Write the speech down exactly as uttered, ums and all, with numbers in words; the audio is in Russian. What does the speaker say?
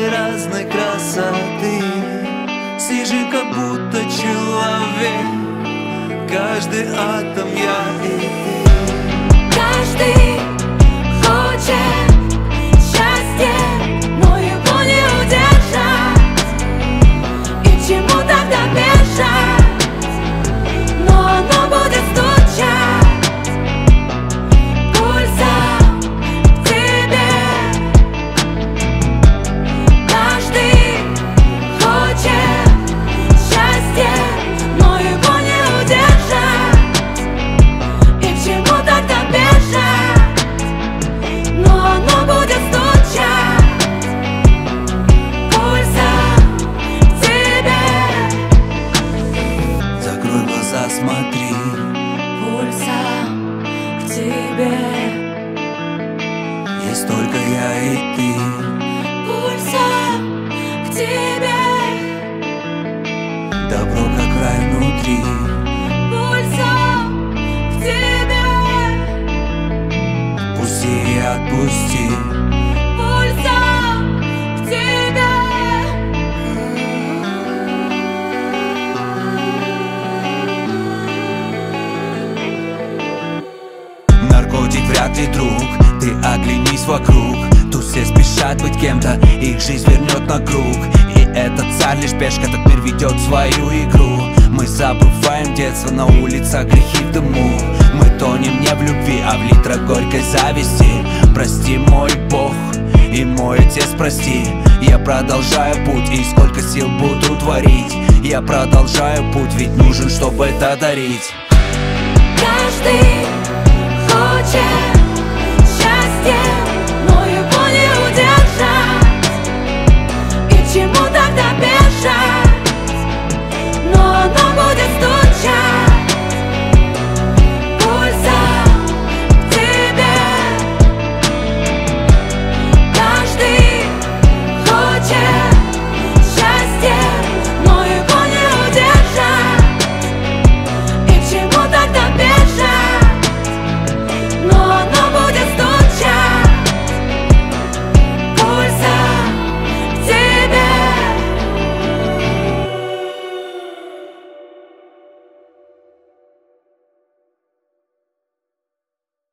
мы разной красоты. Сижу как будто человек, каждый атом я и ты. Каждый хочет счастья, но его не удержать. И к чему тогда бежать? Но оно будет стучать пульсом к тебе. Каждый хочет счастья, но его не удержать. И к чему тогда бежать? Но оно будет стучать пульсом к тебе. Закрой глаза, смотри, Пульсом к тебе. есть только я и ты. Пульсом к тебе. Добро как рай внутри. Пульсом к тебе. Пусти и отпусти. Пульсом к тебе. Наркотик вряд ли друг, ты оглянись вокруг. Тут все спешат быть кем-то, их жизнь вернет на круг. И этот царь лишь пешка, этот мир ведет свою игру. Мы забываем детство, на улицах грехи в дыму. Мы тонем не в любви, а в литрах горькой зависти. Прости, мой Бог, и мой Отец, прости. Я продолжаю путь, и сколько сил буду творить. Я продолжаю путь, ведь нужен, чтобы это дарить. Каждый хочет